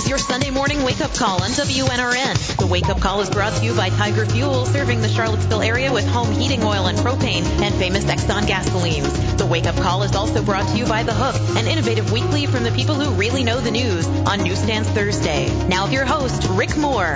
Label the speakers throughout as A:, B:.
A: is your Sunday morning wake-up call on WNRN. The wake-up call is brought to you by Tiger Fuel, serving the Charlottesville area with home heating oil and propane and famous Exxon gasolines. The wake-up call is also brought to you by The Hook, an innovative weekly from the people who really know the news on Newsstands Thursday. Now your host, Rick Moore.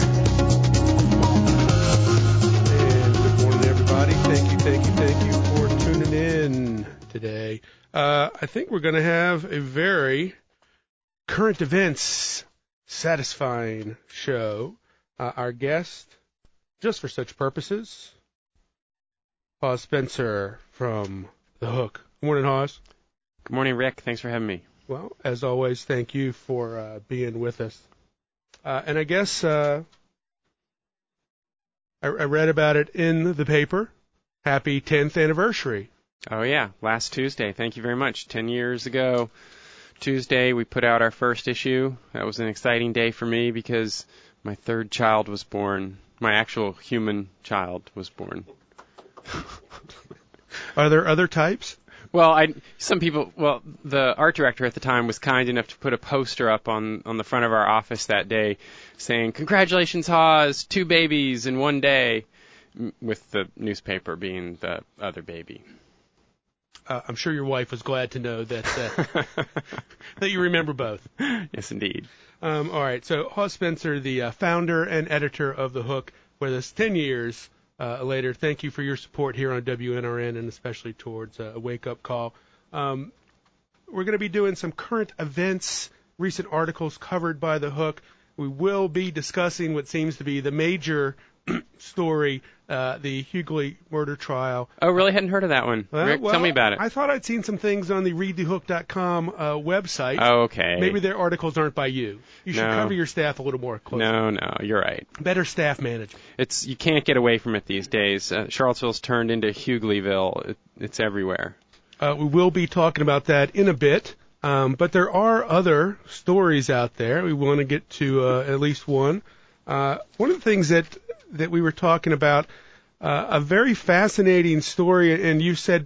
B: And good morning, everybody. Thank you for tuning in today. I think we're going to have a very current events satisfying show. Our guest, just for such purposes, Hawes Spencer from The Hook. Good morning, Hawes.
C: Good morning, Rick. Thanks for having me.
B: Well, as always, thank you for being with us. And I guess I read about it in the paper. Happy 10th anniversary.
C: Oh, yeah. Last Tuesday. Thank you very much. 10 years ago, Tuesday, we put out our first issue. That was an exciting day for me because my third child was born. My actual human child was born.
B: Are there other types?
C: Well, the art director at the time was kind enough to put a poster up on the front of our office that day saying, "Congratulations, Hawes, 2 babies in one day," with the newspaper being the other baby.
B: I'm sure your wife was glad to know that that you remember both.
C: Yes, indeed.
B: All right, so Hawes Spencer, the founder and editor of The Hook, with us 10 years later. Thank you for your support here on WNRN and especially towards a wake-up call. We're going to be doing some current events, recent articles covered by The Hook. We will be discussing what seems to be the major story, the Hughley murder trial.
C: Oh, really? Hadn't heard of that one. Rick, tell me about it.
B: I thought I'd seen some things on the readthehook.com website.
C: Oh, okay.
B: Maybe their articles aren't by you. You should cover your staff a little more closely.
C: No, you're right.
B: Better staff management.
C: You can't get away from it these days. Charlottesville's turned into Hughleyville. It's everywhere.
B: We will be talking about that in a bit. But there are other stories out there. We want to get to at least one. One of the things that we were talking about, a very fascinating story, and you said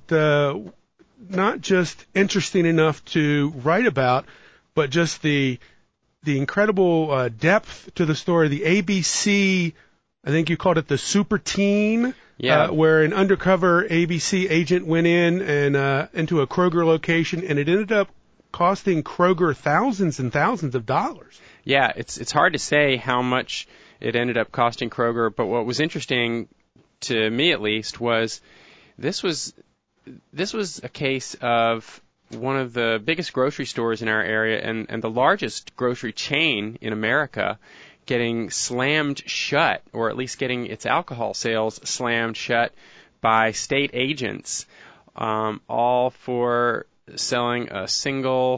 B: not just interesting enough to write about, but just the incredible depth to the story. The ABC, I think you called it the Super Teen, where an undercover ABC agent went in and into a Kroger location, and it ended up costing Kroger thousands and thousands of dollars.
C: Yeah, it's hard to say how much it ended up costing Kroger, but what was interesting to me, at least, was this was a case of one of the biggest grocery stores in our area and the largest grocery chain in America getting slammed shut, or at least getting its alcohol sales slammed shut by state agents, all for selling a single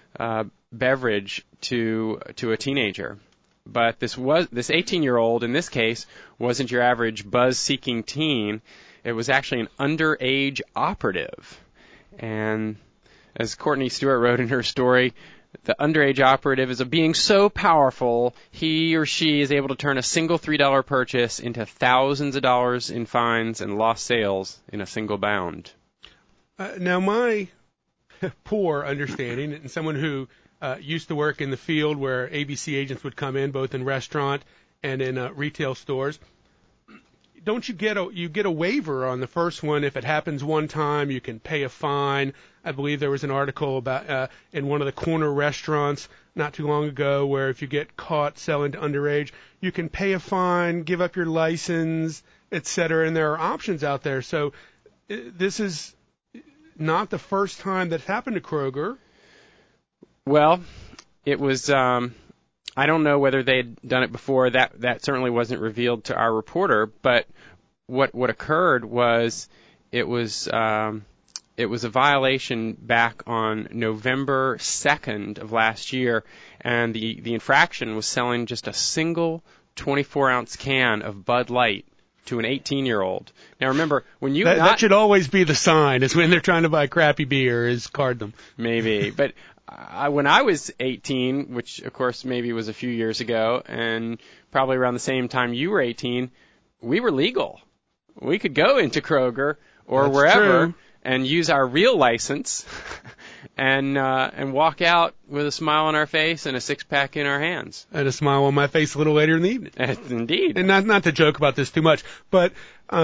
C: beverage to a teenager. But this 18-year-old, in this case, wasn't your average buzz-seeking teen. It was actually an underage operative. And as Courtney Stewart wrote in her story, the underage operative is being so powerful, he or she is able to turn a single $3 purchase into thousands of dollars in fines and lost sales in a single bound.
B: Now, my poor understanding, and someone who used to work in the field where ABC agents would come in, both in restaurant and in retail stores. Don't you get a waiver on the first one? If it happens one time, you can pay a fine. I believe there was an article about in one of the corner restaurants not too long ago where if you get caught selling to underage, you can pay a fine, give up your license, etc. And there are options out there. So this is not the first time that's happened to Kroger.
C: Well, it was, I don't know whether they'd done it before. That certainly wasn't revealed to our reporter. But what occurred was it was a violation back on November 2nd of last year, and the infraction was selling just a single 24-ounce can of Bud Light to an 18-year-old. Now, remember, when you...
B: That should always be the sign, is when they're trying to buy crappy beer, is card them.
C: Maybe, but... when I was 18, which of course maybe was a few years ago, and probably around the same time you were 18, we were legal. We could go into Kroger or
B: That's
C: wherever
B: true.
C: and use our real license and walk out with a smile on our face and a six-pack in our hands.
B: And a smile on my face a little later in the evening.
C: Indeed.
B: And not to joke about this too much, but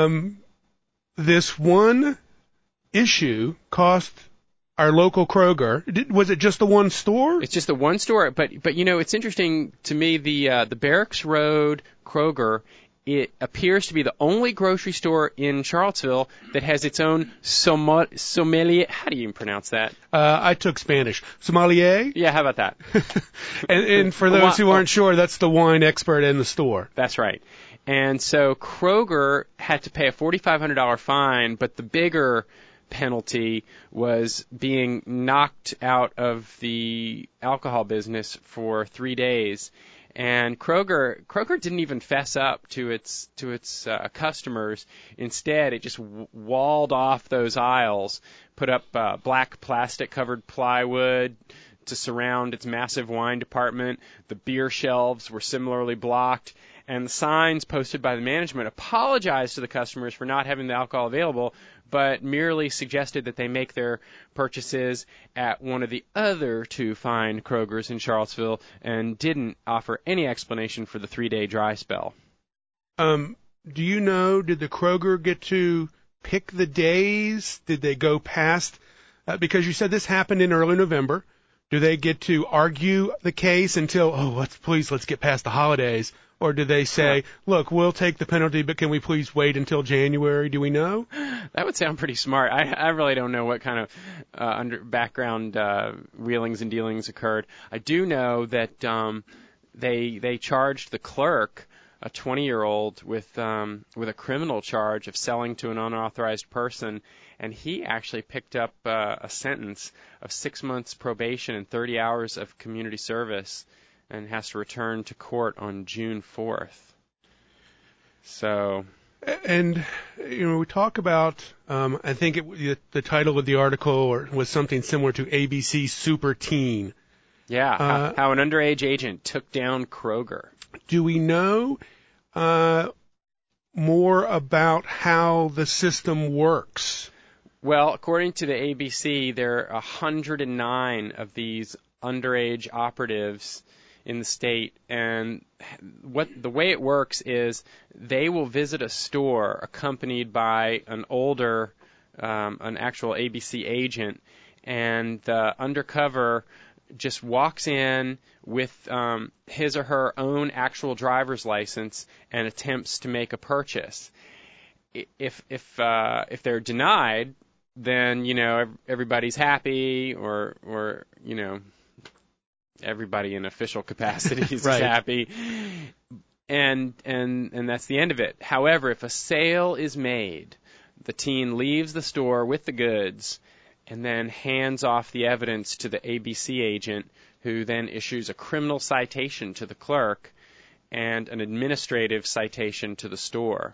B: this one issue cost our local Kroger. Was it just the one store?
C: It's just the one store, but it's interesting to me. The Barracks Road Kroger, it appears to be the only grocery store in Charlottesville that has its own sommelier. How do you even pronounce that?
B: I took Spanish. Sommelier?
C: Yeah, how about that?
B: and for those who aren't sure, that's the wine expert in the store.
C: That's right. And so Kroger had to pay a $4,500 fine, but the bigger penalty was being knocked out of the alcohol business for 3 days. And Kroger didn't even fess up to its customers. Instead, it just walled off those aisles, put up black plastic-covered plywood to surround its massive wine department. The beer shelves were similarly blocked. And the signs posted by the management apologized to the customers for not having the alcohol available, but merely suggested that they make their purchases at one of the other two fine Krogers in Charlottesville and didn't offer any explanation for the 3-day dry spell.
B: Do you know, did the Kroger get to pick the days? Did they go past? Because you said this happened in early November. Do they get to argue the case until, let's get past the holidays? Or do they say, look, we'll take the penalty, but can we please wait until January? Do we know?
C: That would sound pretty smart. I really don't know what kind of background wheelings and dealings occurred. I do know that they charged the clerk, a 20-year-old, with a criminal charge of selling to an unauthorized person, and he actually picked up a sentence of 6 months probation and 30 hours of community service, and has to return to court on June 4th. So,
B: and we talk about, I think the title of the article was something similar to ABC Super Teen.
C: Yeah, how an underage agent took down Kroger.
B: Do we know more about how the system works?
C: Well, according to the ABC, there are 109 of these underage operatives in the state, and the way it works is they will visit a store accompanied by an actual ABC agent, and the undercover just walks in with his or her own actual driver's license and attempts to make a purchase. If they're denied, then everybody's happy, or everybody in official capacities
B: right.
C: is happy, and that's the end of it. However, if a sale is made, the teen leaves the store with the goods and then hands off the evidence to the ABC agent, who then issues a criminal citation to the clerk and an administrative citation to the store.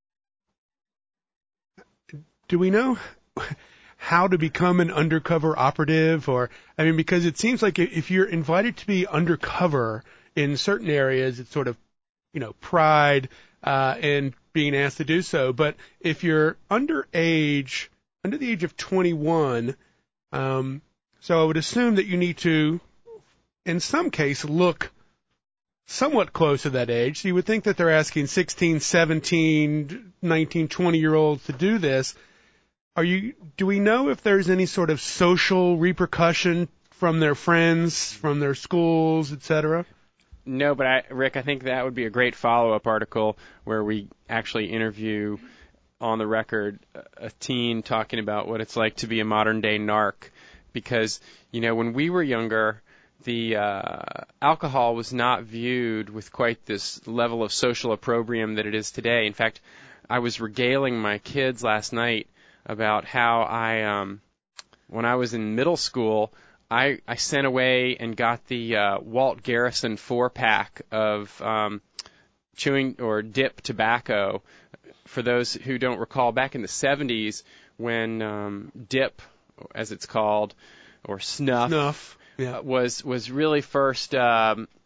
B: Do we know how to become an undercover operative? Because it seems like if you're invited to be undercover in certain areas, it's sort of, pride and being asked to do so. But if you're under the age of 21, so I would assume that you need to, in some case, look somewhat close to that age. So you would think that they're asking 16, 17, 19, 20-year-olds to do this. Do we know if there's any sort of social repercussion from their friends, from their schools, etc.?
C: No, but Rick, I think that would be a great follow-up article where we actually interview on the record a teen talking about what it's like to be a modern-day narc. Because, when we were younger, the alcohol was not viewed with quite this level of social opprobrium that it is today. In fact, I was regaling my kids last night about how when I was in middle school, I sent away and got the Walt Garrison 4-pack of chewing or dip tobacco. For those who don't recall, back in the 70s, when dip, as it's called, or snuff.
B: Yeah.
C: was really first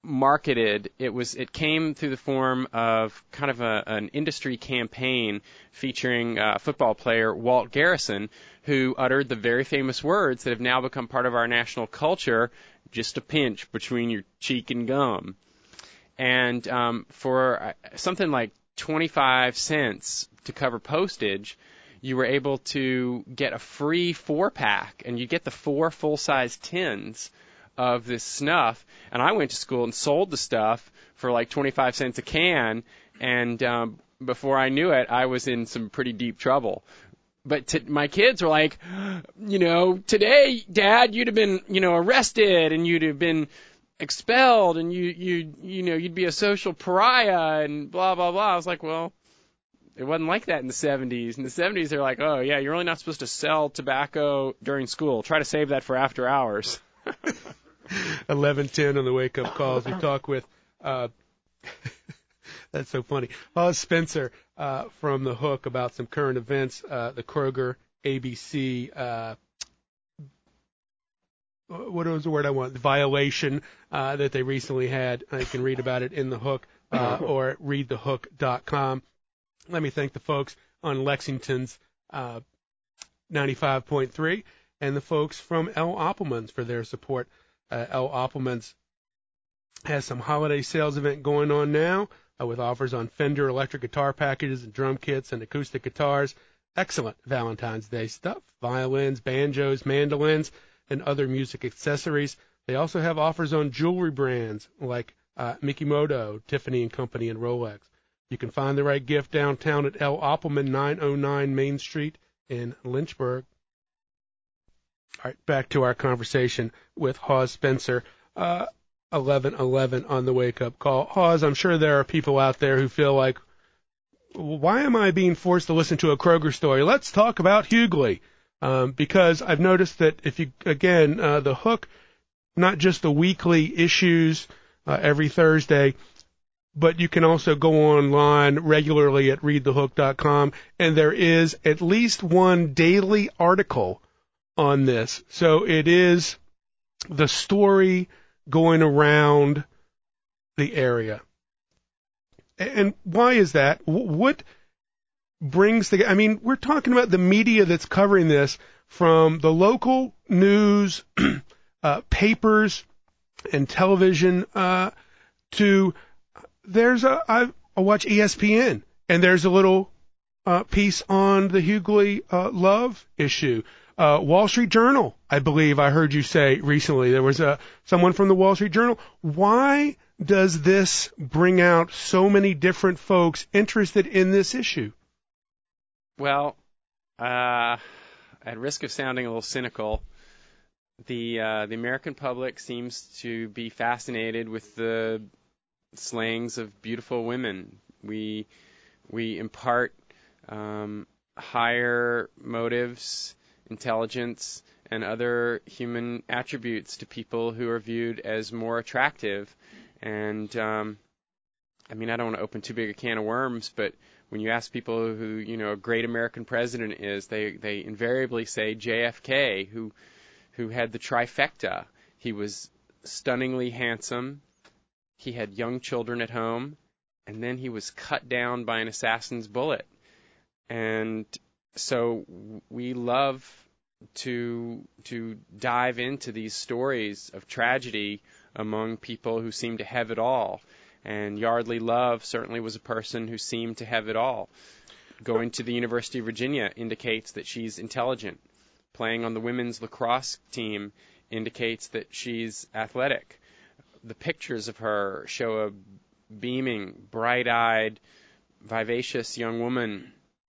C: marketed. It came through the form of kind of an industry campaign featuring football player Walt Garrison, who uttered the very famous words that have now become part of our national culture: "Just a pinch between your cheek and gum." And for something like 25 cents to cover postage, you were able to get a free 4-pack, and you get the 4 full-size tins of this snuff. And I went to school and sold the stuff for like 25 cents a can, and before I knew it, I was in some pretty deep trouble. But my kids were like, today, Dad, you'd have been, arrested, and you'd have been expelled, and you'd be a social pariah, and blah blah blah. I was like, well, it wasn't like that in the 70s. In the 70s, they're like, oh yeah, you're really not supposed to sell tobacco during school. Try to save that for after hours.
B: 11:10 on the Wake Up Calls. We talk with that's so funny, Hawes Spencer from The Hook about some current events, the Kroger ABC. What was the word I want? The violation that they recently had. You can read about it in The Hook or at readthehook.com. Let me thank the folks on Lexington's 95.3 and the folks from L. Oppelman's for their support. L. Oppelman's has some holiday sales event going on now with offers on Fender electric guitar packages and drum kits and acoustic guitars. Excellent Valentine's Day stuff. Violins, banjos, mandolins, and other music accessories. They also have offers on jewelry brands like Mikimoto, Tiffany & Company, and Rolex. You can find the right gift downtown at L. Oppelman, 909 Main Street in Lynchburg. All right, back to our conversation with Hawes Spencer, 11:11 on the Wake Up Call. Hawes, I'm sure there are people out there who feel like, why am I being forced to listen to a Kroger story? Let's talk about Hughley. Because I've noticed that if you, again, The Hook, not just the weekly issues every Thursday, but you can also go online regularly at readthehook.com, and there is at least one daily article on this. So it is the story going around the area. And why is that? What brings we're talking about the media that's covering this, from the local news, papers, and television, to I watch ESPN, and there's a little piece on the Hughley Love issue. Wall Street Journal, I believe I heard you say recently. There was someone from the Wall Street Journal. Why does this bring out so many different folks interested in this issue?
C: Well, at risk of sounding a little cynical, the American public seems to be fascinated with the slayings of beautiful women. We impart higher motives, intelligence, and other human attributes to people who are viewed as more attractive. And I don't want to open too big a can of worms, but when you ask people who a great American president is, they invariably say JFK, who had the trifecta. He was stunningly handsome, he had young children at home, and then he was cut down by an assassin's bullet. And so we love to dive into these stories of tragedy among people who seem to have it all. And Yardley Love certainly was a person who seemed to have it all. Going to the University of Virginia indicates that she's intelligent. Playing on the women's lacrosse team indicates that she's athletic. The pictures of her show a beaming, bright-eyed, vivacious young woman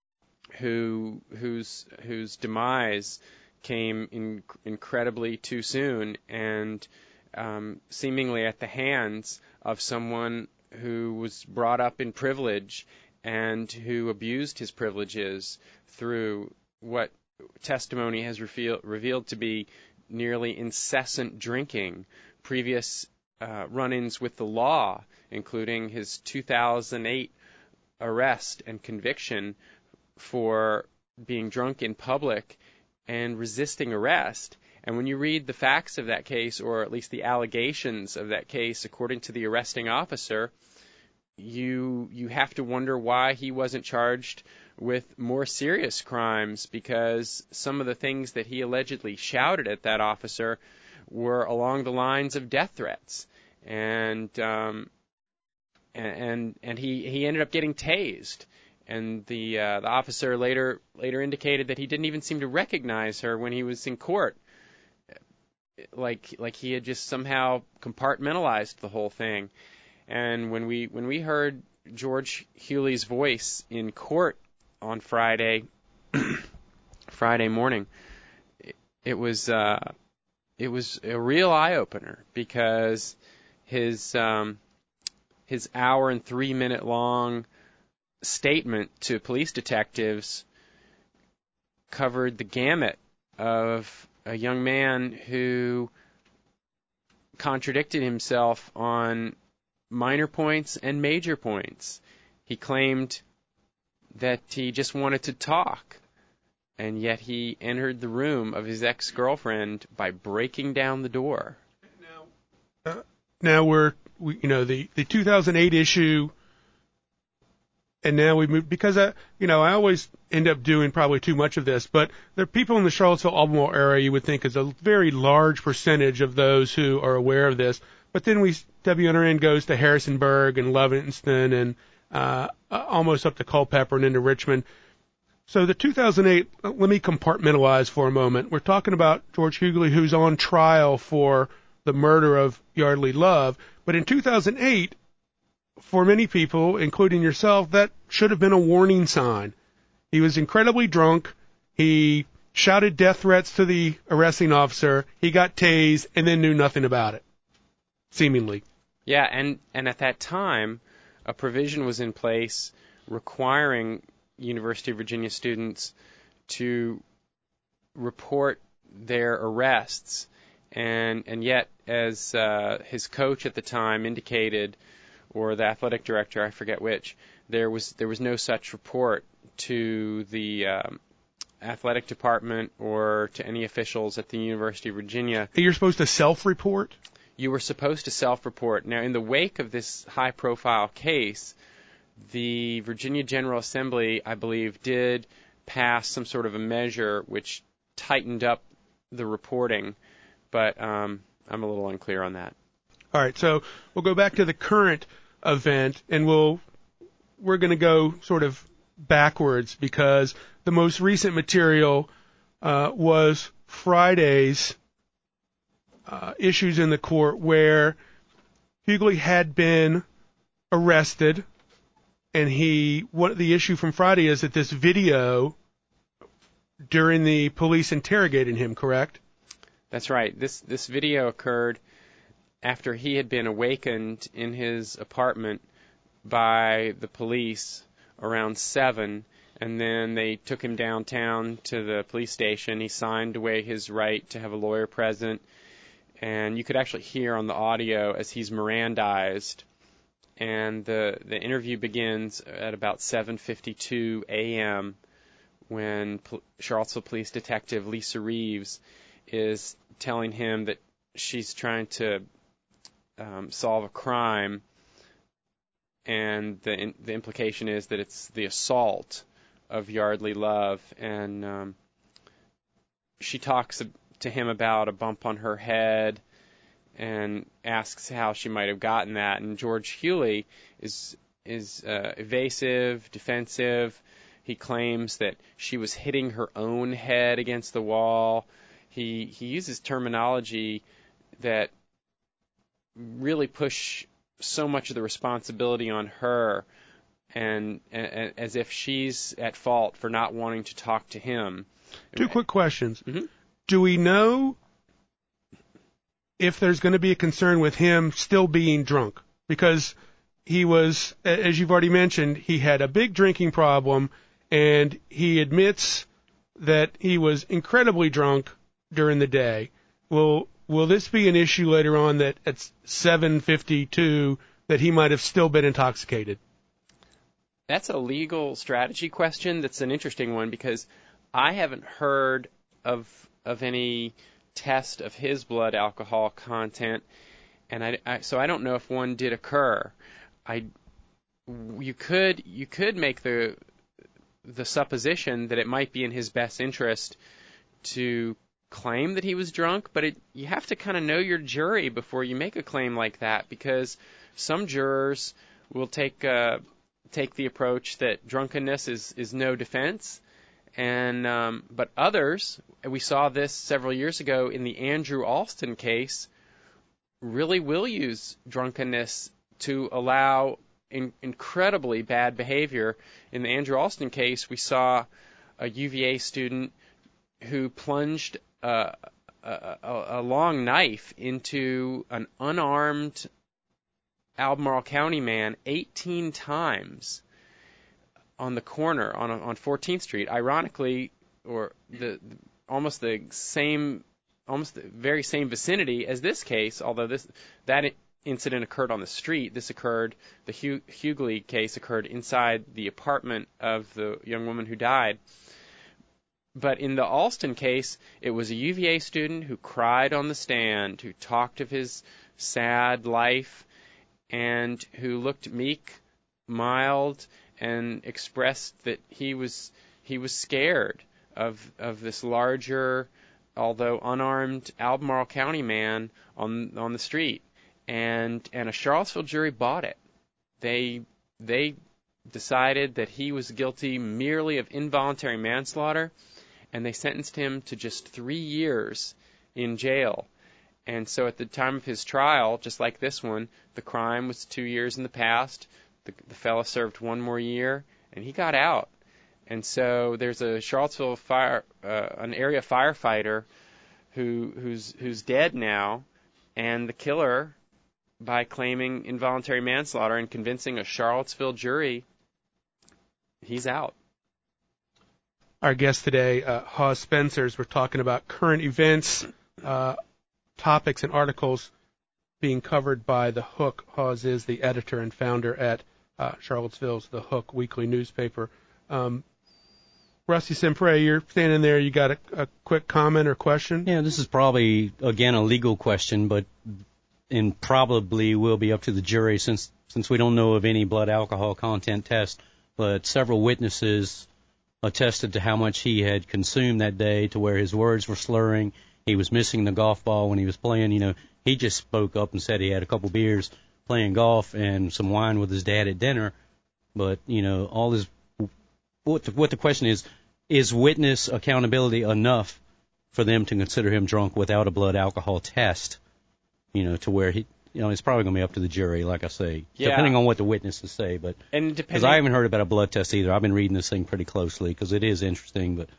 C: whose demise came incredibly too soon, and seemingly at the hands of someone who was brought up in privilege and who abused his privileges through what testimony has revealed to be nearly incessant drinking, previous run-ins with the law, including his 2008 arrest and conviction for being drunk in public and resisting arrest, And when you read the facts of that case, or at least the allegations of that case, according to the arresting officer, you have to wonder why he wasn't charged with more serious crimes, because some of the things that he allegedly shouted at that officer were along the lines of death threats. And he ended up getting tased. And the officer later indicated that he didn't even seem to recognize her when he was in court, like he had just somehow compartmentalized the whole thing. And when we heard George Hughley's voice in court on Friday morning, it was a real eye opener, because his hour and 3 minute long statement to police detectives covered the gamut of a young man who contradicted himself on minor points and major points. He claimed that he just wanted to talk, and yet he entered the room of his ex-girlfriend by breaking down the door.
B: Now we're the 2008 issue, and now we move, because I always end up doing probably too much of this, but there are people in the Charlottesville-Albemarle area you would think is a very large percentage of those who are aware of this. But then WNRN goes to Harrisonburg and Livingston and almost up to Culpeper and into Richmond. So the 2008, let me compartmentalize for a moment. We're talking about George Hughley, who's on trial for the murder of Yardley Love. But in 2008, for many people, including yourself, that should have been a warning sign. He was incredibly drunk. He shouted death threats to the arresting officer. He got tased and then knew nothing about it, seemingly.
C: Yeah, and at that time, a provision was in place requiring University of Virginia students to report their arrests. And yet, as his coach at the time indicated, or the athletic director, I forget which, there was no such report to the athletic department or to any officials at the University of Virginia.
B: You're supposed to self-report?
C: You were supposed to self-report. Now, in the wake of this high-profile case, the Virginia General Assembly, I believe, did pass some sort of a measure which tightened up the reporting, but I'm a little unclear on that.
B: All right, so we'll go back to the current event, and we're going to go sort of backwards, because the most recent material was Friday's issues in the court, where Hughley had been arrested, and the issue from Friday is that this video during the police interrogating him, correct?
C: That's right. This video occurred after he had been awakened in his apartment by the police around 7, and then they took him downtown to the police station. He signed away his right to have a lawyer present, and you could actually hear on the audio as he's Mirandized. And the interview begins at about 7:52 a.m. when Charlottesville Police Detective Lisa Reeves is telling him that she's trying to solve a crime, and the implication is that it's the assault of Yardley Love, and she talks to him about a bump on her head and asks how she might have gotten that. And George Hughley is evasive, defensive. He claims that she was hitting her own head against the wall. He uses terminology that really push so much of the responsibility on her, and as if she's at fault for not wanting to talk to him.
B: Two quick questions.
C: Mm-hmm.
B: Do we know if there's going to be a concern with him still being drunk? Because he was, as you've already mentioned, he had a big drinking problem, and he admits that he was incredibly drunk during the day. Will this be an issue later on, that at 7:52 that he might have still been intoxicated?
C: That's a legal strategy question. That's an interesting one, because I haven't heard of any test of his blood alcohol content, and so I don't know if one did occur. You could make the supposition that it might be in his best interest to claim that he was drunk, but you have to kind of know your jury before you make a claim like that, because some jurors will take the approach that drunkenness is no defense, and but others, and we saw this several years ago in the Andrew Alston case, really will use drunkenness to allow incredibly bad behavior. In the Andrew Alston case, we saw a UVA student who plunged a long knife into an unarmed Albemarle County man 18 times on the corner on 14th Street. Ironically, or almost the very same vicinity as this case, although that incident occurred on the street. The Hughley case occurred inside the apartment of the young woman who died. But in the Alston case, it was a UVA student who cried on the stand, who talked of his sad life, and who looked meek, mild, and expressed that he was scared of this larger, although unarmed, Albemarle County man on the street. And a Charlottesville jury bought it. They decided that he was guilty merely of involuntary manslaughter, and they sentenced him to just 3 years in jail. And so at the time of his trial, just like this one, the crime was 2 years in the past. The fellow served 1 more year, and he got out. And so there's a Charlottesville an area firefighter who's dead now, and the killer, by claiming involuntary manslaughter and convincing a Charlottesville jury, he's out.
B: Our guest today, Hawes Spencers, we're talking about current events, topics and articles being covered by The Hook. Hawes is the editor and founder at Charlottesville's The Hook weekly newspaper. Rusty Sempre, you're standing there. You got a quick comment or question?
D: Yeah, this is probably, again, a legal question, and probably will be up to the jury since we don't know of any blood alcohol content test, but several witnesses attested to how much he had consumed that day, to where his words were slurring. He was missing the golf ball when he was playing. He just spoke up and said he had a couple beers playing golf and some wine with his dad at dinner. But, all this, what the question is witness accountability enough for them to consider him drunk without a blood alcohol test? To where it's probably going to be up to the jury, like I say, depending on what the witnesses say. But because I haven't heard about a blood test either, I've been reading this thing pretty closely because it is interesting. But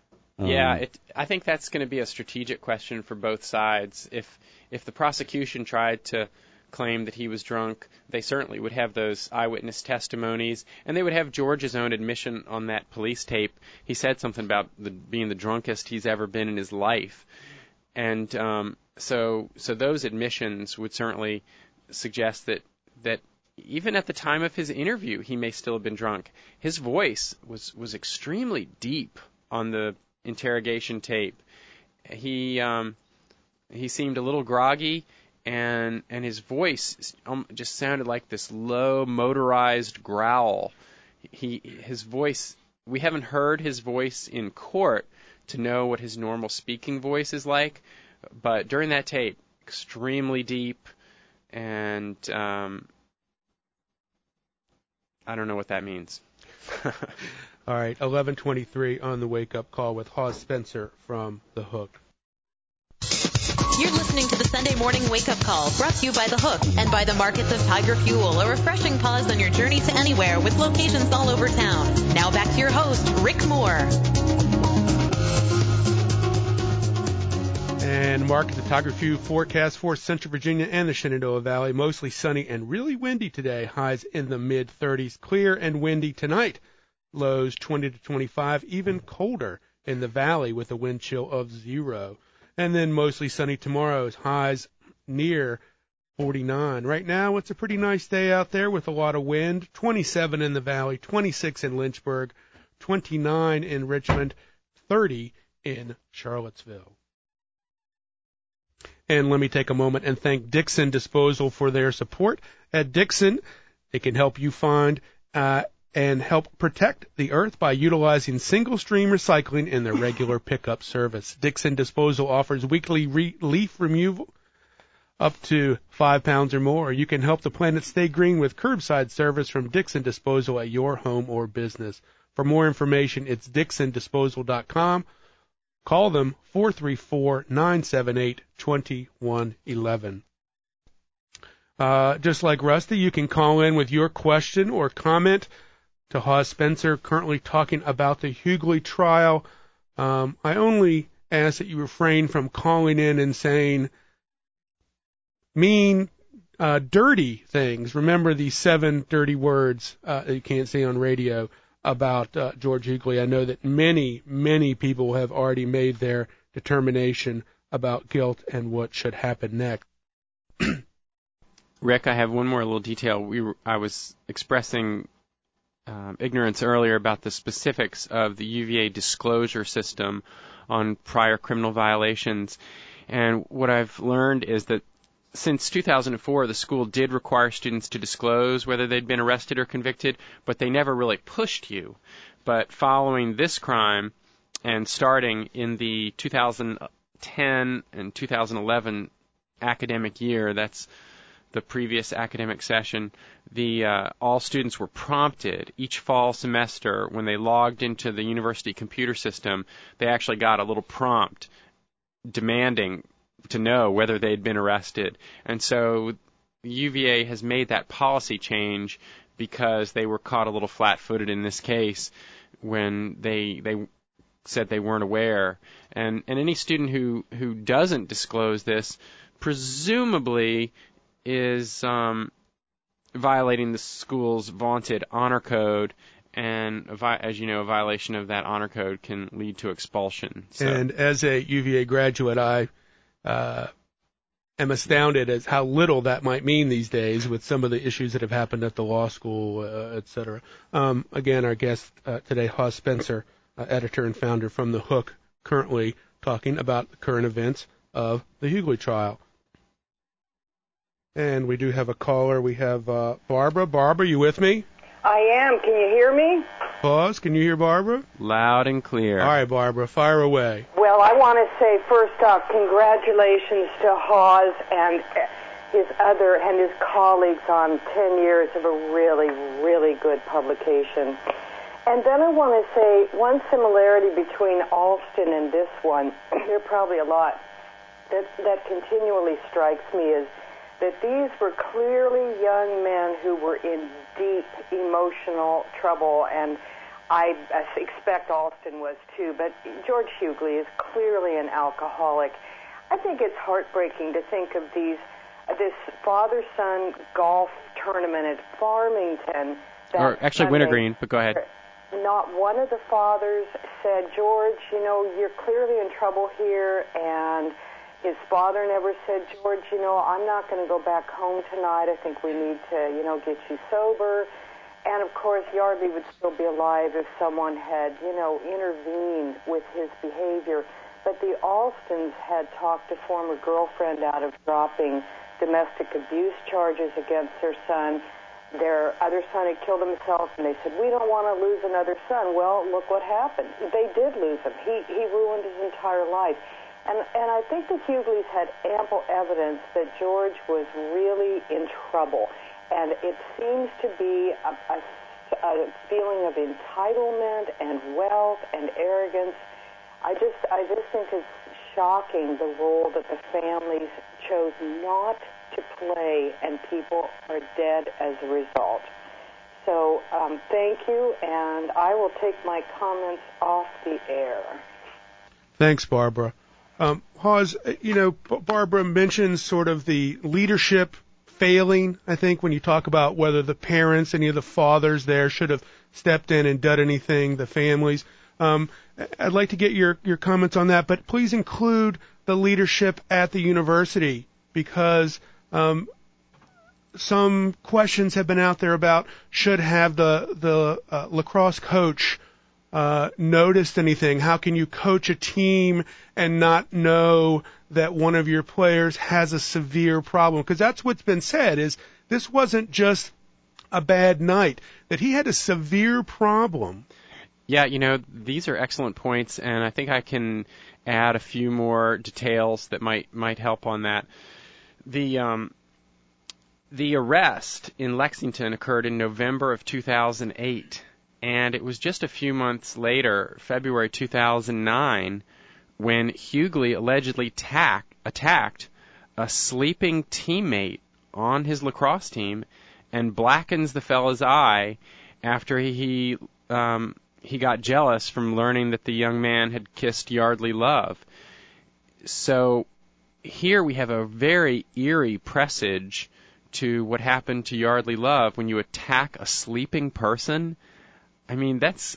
C: I think that's going to be a strategic question for both sides. If the prosecution tried to claim that he was drunk, they certainly would have those eyewitness testimonies, and they would have George's own admission on that police tape. He said something about being the drunkest he's ever been in his life, and So those admissions would certainly suggest that even at the time of his interview, he may still have been drunk. His voice was extremely deep on the interrogation tape. He seemed a little groggy, and his voice just sounded like this low motorized growl. His voice, we haven't heard his voice in court to know what his normal speaking voice is like. But during that tape, extremely deep, and I don't know what that means.
B: All right, 11:23 on the wake-up call with Hawes Spencer from The Hook.
A: You're listening to the Sunday Morning Wake-Up Call, brought to you by The Hook and by the Markets of Tiger Fuel, a refreshing pause on your journey to anywhere with locations all over town. Now back to your host, Rick Moore.
B: And Mark, the Tiger Fuel forecast for Central Virginia and the Shenandoah Valley. Mostly sunny and really windy today. Highs in the mid-30s. Clear and windy tonight. Lows 20 to 25. Even colder in the valley with a wind chill of 0. And then mostly sunny tomorrow. Highs near 49. Right now, it's a pretty nice day out there with a lot of wind. 27 in the valley. 26 in Lynchburg. 29 in Richmond. 30 in Charlottesville. And let me take a moment and thank Dixon Disposal for their support. At Dixon, it can help you find and help protect the earth by utilizing single-stream recycling in their regular pickup service. Dixon Disposal offers weekly leaf removal up to 5 pounds or more. You can help the planet stay green with curbside service from Dixon Disposal at your home or business. For more information, it's dixondisposal.com. Call them 434-978-2111. Just like Rusty, you can call in with your question or comment to Hawes Spencer, currently talking about the Hughley trial. I only ask that you refrain from calling in and saying mean, dirty things. Remember the 7 dirty words that you can't say on radio about George Hughley. I know that many, many people have already made their determination about guilt and what should happen next.
C: Rick, I have one more little detail. I was expressing ignorance earlier about the specifics of the UVA disclosure system on prior criminal violations. And what I've learned is that since 2004, the school did require students to disclose whether they'd been arrested or convicted, but they never really pushed you. But following this crime and starting in the 2010 and 2011 academic year, that's the previous academic session, all students were prompted each fall semester when they logged into the university computer system, they actually got a little prompt demanding to know whether they'd been arrested. And so UVA has made that policy change because they were caught a little flat-footed in this case when they said they weren't aware. And any student who doesn't disclose this presumably is violating the school's vaunted honor code, and as you know, a violation of that honor code can lead to expulsion. So.
B: And as a UVA graduate, I am astounded as how little that might mean these days with some of the issues that have happened at the law school, et cetera. Again, our guest today, Hawes Spencer, editor and founder from The Hook, currently talking about the current events of the Hughley trial. And we do have a caller. We have Barbara. Barbara, you with me?
E: I am. Can you hear me?
B: Pause. Can you hear Barbara?
C: Loud and clear.
B: All right, Barbara, fire away.
E: Well, I want to say first off, congratulations to Hawes and his colleagues on 10 years of a really, really good publication. And then I want to say one similarity between Alston and this one, there are probably a lot, that continually strikes me is that these were clearly young men who were in deep emotional trouble, and I expect Alston was too, but George Hughley is clearly an alcoholic. I think it's heartbreaking to think of this father-son golf tournament at Farmington.
C: Or actually Wintergreen, but go ahead.
E: Not one of the fathers said, George, you're clearly in trouble here, and his father never said, George, I'm not going to go back home tonight. I think we need to, get you sober. And, of course, Yardley would still be alive if someone had, intervened with his behavior. But the Alstons had talked a former girlfriend out of dropping domestic abuse charges against their son. Their other son had killed himself, and they said, we don't want to lose another son. Well, look what happened. They did lose him. He ruined his entire life. And I think the Hughleys had ample evidence that George was really in trouble. And it seems to be a feeling of entitlement and wealth and arrogance. I just think it's shocking the role that the families chose not to play, and people are dead as a result. So thank you, and I will take my comments off the air.
B: Thanks, Barbara. Hawes, Barbara mentions sort of the leadership failing, I think, when you talk about whether the parents, any of the fathers there should have stepped in and done anything, the families. I'd like to get your comments on that, but please include the leadership at the university, because some questions have been out there about should have the lacrosse coach noticed anything? How can you coach a team and not know that one of your players has a severe problem? Because that's what's been said, is this wasn't just a bad night, that he had a severe problem.
C: Yeah, these are excellent points, and I think I can add a few more details that might help on that. The arrest in Lexington occurred in November of 2008, and it was just a few months later, February 2009, when Hughley allegedly attacked a sleeping teammate on his lacrosse team and blackens the fella's eye after he got jealous from learning that the young man had kissed Yardley Love. So here we have a very eerie presage to what happened to Yardley Love when you attack a sleeping person. I mean, that's,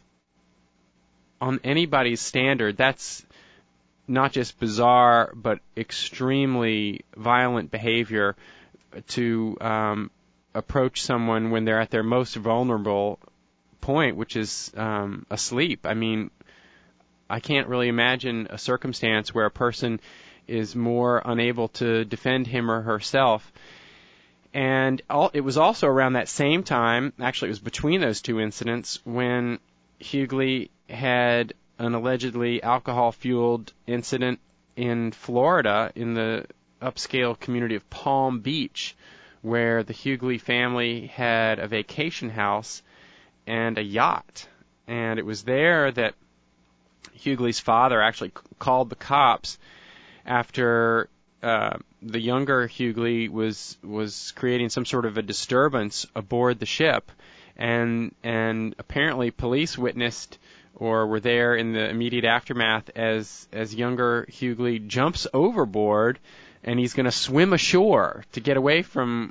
C: on anybody's standard, that's not just bizarre, but extremely violent behavior to approach someone when they're at their most vulnerable point, which is asleep. I mean, I can't really imagine a circumstance where a person is more unable to defend him or herself. And it was also around that same time, actually it was between those two incidents, when Hughley had an allegedly alcohol-fueled incident in Florida in the upscale community of Palm Beach, where the Hughley family had a vacation house and a yacht. And it was there that Hughley's father actually called the cops after the younger Hughley was creating some sort of a disturbance aboard the ship, and apparently police witnessed or were there in the immediate aftermath as younger Hughley jumps overboard and he's going to swim ashore to get away from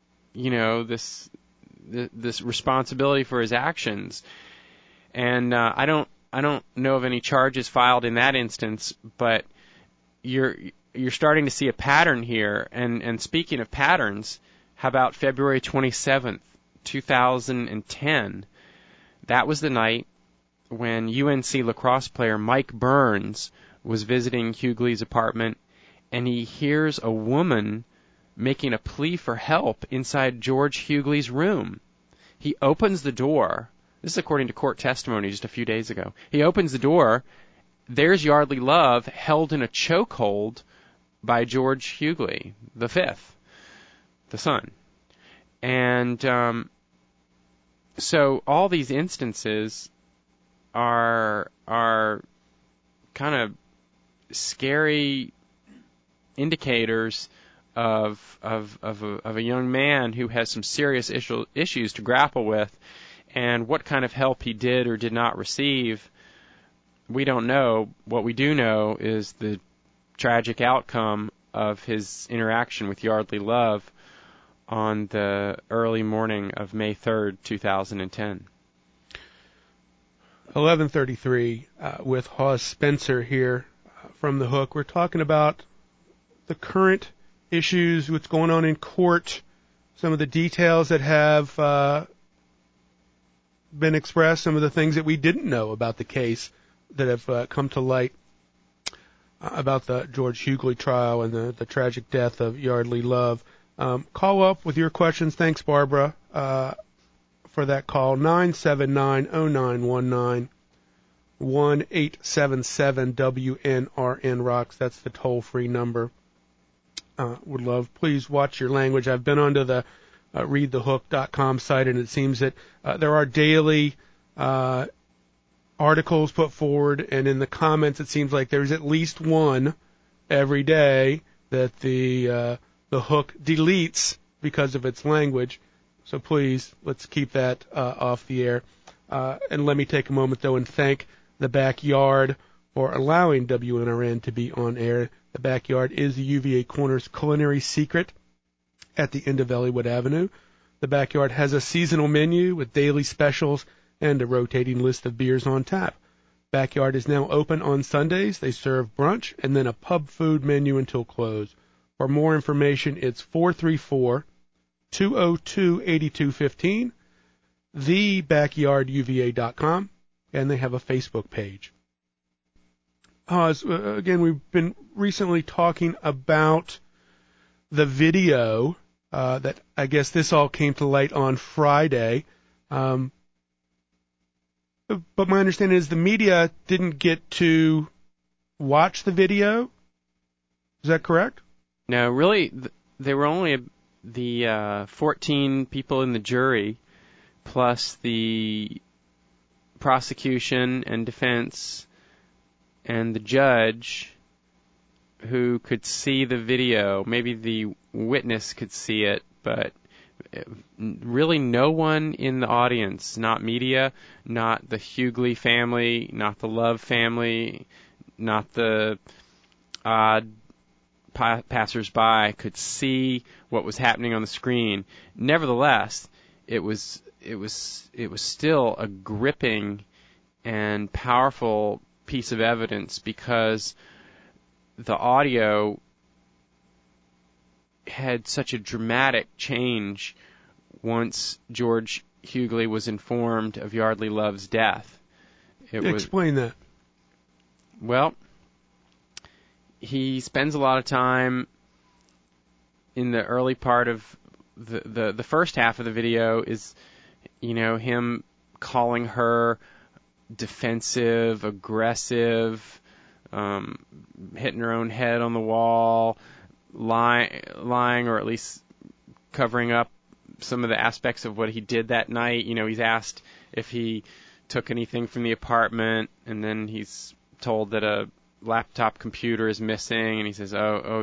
C: this responsibility for his actions. And I don't know of any charges filed in that instance, but you're starting to see a pattern here. And speaking of patterns, how about February 27th, 2010? That was the night when UNC lacrosse player Mike Burns was visiting Hughley's apartment, and he hears a woman making a plea for help inside George Hughley's room. He opens the door. This is according to court testimony just a few days ago. He opens the door. There's Yardley Love held in a chokehold by George Hughley, the fifth, the son. And so all these instances are kind of scary indicators of a young man who has some serious issues to grapple with, and what kind of help he did or did not receive, we don't know. What we do know is the tragic outcome of his interaction with Yardley Love on the early morning of May 3rd, 2010.
B: 11:33 with Hawes Spencer here from The Hook. We're talking about the current issues, what's going on in court, some of the details that have been expressed, some of the things that we didn't know about the case that have come to light about the George Hughley trial and the tragic death of Yardley Love. Call up with your questions. Thanks, Barbara, for that call. 979-0919, 1-877-WNRN-ROCKS. That's the toll-free number. Would love, please watch your language. I've been onto the readthehook.com site, and it seems that there are daily articles put forward, and in the comments it seems like there's at least one every day that the Hook deletes because of its language. So please, let's keep that off the air. And let me take a moment, though, and thank the Backyard for allowing WNRN to be on air. The Backyard is the UVA Corners culinary secret at the end of Elliowood Avenue. The Backyard has a seasonal menu with daily specials and a rotating list of beers on tap. Backyard is now open on Sundays. They serve brunch and then a pub food menu until close. For more information, it's 434-202-8215, thebackyarduva.com, and they have a Facebook page. Again, we've been recently talking about the video that I guess this all came to light on Friday. But my understanding is the media didn't get to watch the video. Is that correct?
C: No, really, they were only the 14 people in the jury, plus the prosecution and defense and the judge who could see the video. Maybe the witness could see it, but really no one in the audience, not media, not the Hughley family, not the Love family, not the odd passers-by could see what was happening on the screen. Nevertheless, it was still a gripping and powerful piece of evidence because the audio had such a dramatic change once George Hughley was informed of Yardley Love's death.
B: Explain that.
C: Well, he spends a lot of time in the early part of the first half of the video is, him calling her defensive, aggressive, hitting her own head on the wall, lying or at least covering up some of the aspects of what he did that night. He's asked if he took anything from the apartment, and then he's told that a laptop computer is missing, and he says,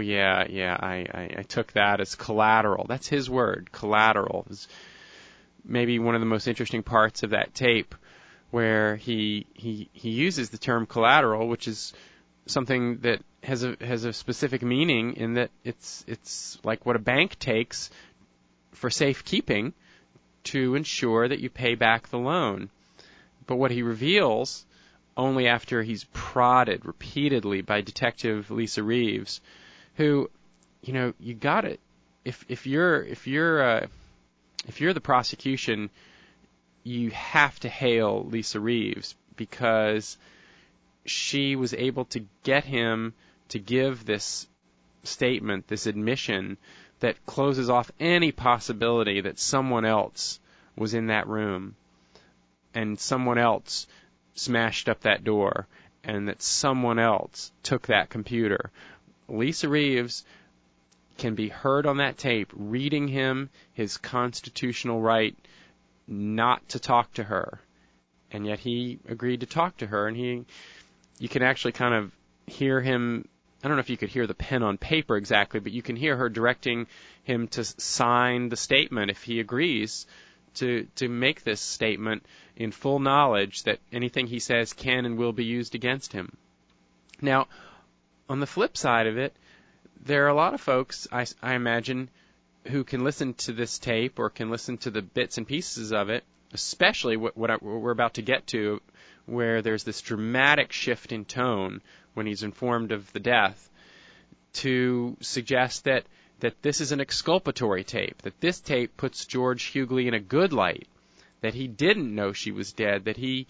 C: I took that as collateral. That's his word, collateral. Is maybe one of the most interesting parts of that tape, where he uses the term collateral, which is something that has a specific meaning in that it's like what a bank takes for safekeeping to ensure that you pay back the loan. But what he reveals only after he's prodded repeatedly by Detective Lisa Reeves, who, you got it. If you're the prosecution, you have to hail Lisa Reeves because she was able to get him to give this statement, this admission that closes off any possibility that someone else was in that room and someone else smashed up that door and that someone else took that computer. Lisa Reeves can be heard on that tape reading him his constitutional right not to talk to her, and yet he agreed to talk to her, and you can actually kind of hear him. I don't know if you could hear the pen on paper exactly, but you can hear her directing him to sign the statement if he agrees to make this statement in full knowledge that anything he says can and will be used against him. Now, on the flip side of it, there are a lot of folks, I imagine, who can listen to this tape or can listen to the bits and pieces of it, especially what we're about to get to, where there's this dramatic shift in tone when he's informed of the death, to suggest that this is an exculpatory tape, that this tape puts George Hughley in a good light, that he didn't know she was dead, that he,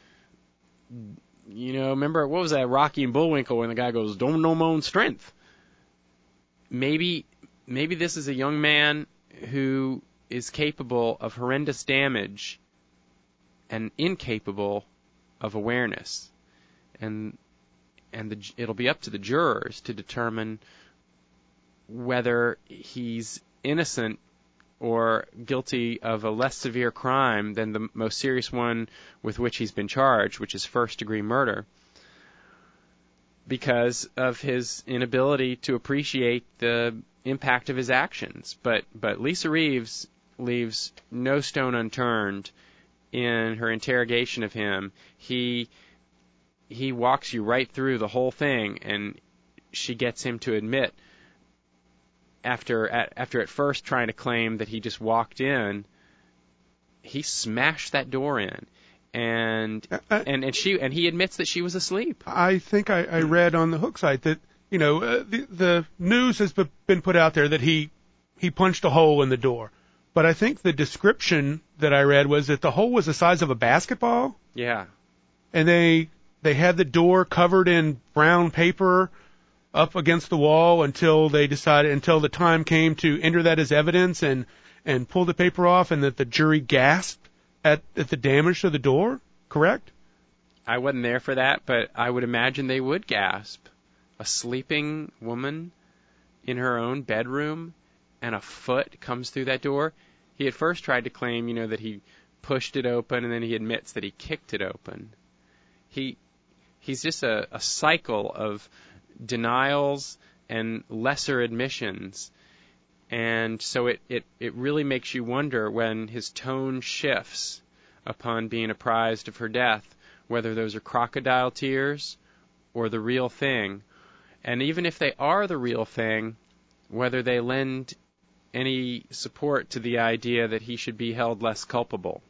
C: remember, what was that, Rocky and Bullwinkle, when the guy goes, "Don't know my own strength." Maybe this is a young man who is capable of horrendous damage and incapable of awareness. And it'll be up to the jurors to determine whether he's innocent or guilty of a less severe crime than the most serious one with which he's been charged, which is first-degree murder, because of his inability to appreciate the impact of his actions. But Lisa Reeves leaves no stone unturned in her interrogation of him. He walks you right through the whole thing, and she gets him to admit, after at first trying to claim that he just walked in, he smashed that door in. And he admits that she was asleep.
B: I think I read on the Hook site that the news has been put out there that he punched a hole in the door, but I think the description that I read was that the hole was the size of a basketball.
C: Yeah.
B: and they had the door covered in brown paper up against the wall until the time came to enter that as evidence and pull the paper off, and that the jury gasped at the damage to the door, correct?
C: I wasn't there for that, but I would imagine they would gasp. A sleeping woman in her own bedroom, and a foot comes through that door. He at first tried to claim, that he pushed it open, and then he admits that he kicked it open. He's just a cycle of denials and lesser admissions. And so it really makes you wonder when his tone shifts upon being apprised of her death, whether those are crocodile tears or the real thing. And even if they are the real thing, whether they lend any support to the idea that he should be held less culpable.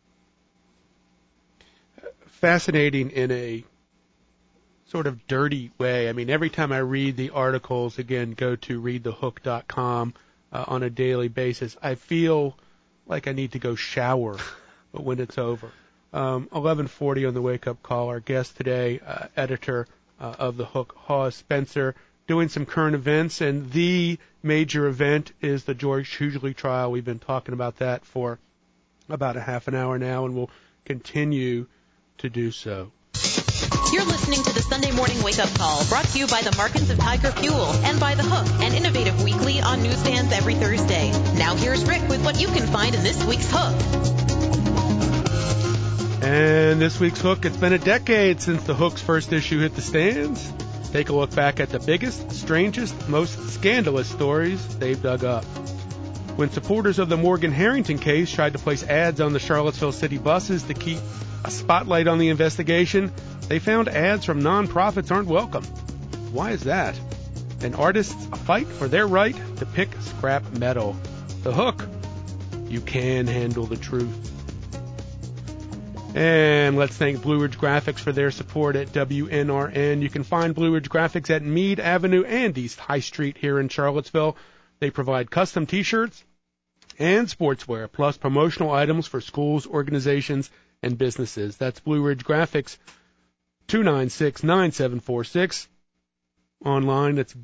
B: Fascinating in a sort of dirty way. I mean, every time I read the articles, again, go to readthehook.com on a daily basis, I feel like I need to go shower when it's over. 11:40 on the Wake Up Call. Our guest today, editor of The Hook, Hawes Spencer, doing some current events, and the major event is the George Hughley trial. We've been talking about that for about a half an hour now, and we'll continue to do so.
A: You're listening to the Sunday Morning Wake Up Call, brought to you by the Markins of Tiger Fuel and by The Hook, an innovative weekly on newsstands every Thursday. Now here's Rick with what you can find in this week's Hook.
B: And this week's Hook, it's been a decade since the Hook's first issue hit the stands. Take a look back at the biggest, strangest, most scandalous stories they've dug up. When supporters of the Morgan Harrington case tried to place ads on the Charlottesville city buses to keep a spotlight on the investigation, they found ads from nonprofits aren't welcome. Why is that? And artists fight for their right to pick scrap metal. The Hook, you can handle the truth. And let's thank Blue Ridge Graphics for their support at WNRN. You can find Blue Ridge Graphics at Meade Avenue and East High Street here in Charlottesville. They provide custom T-shirts and sportswear, plus promotional items for schools, organizations, and businesses. That's Blue Ridge Graphics, 296-9746. Online, it's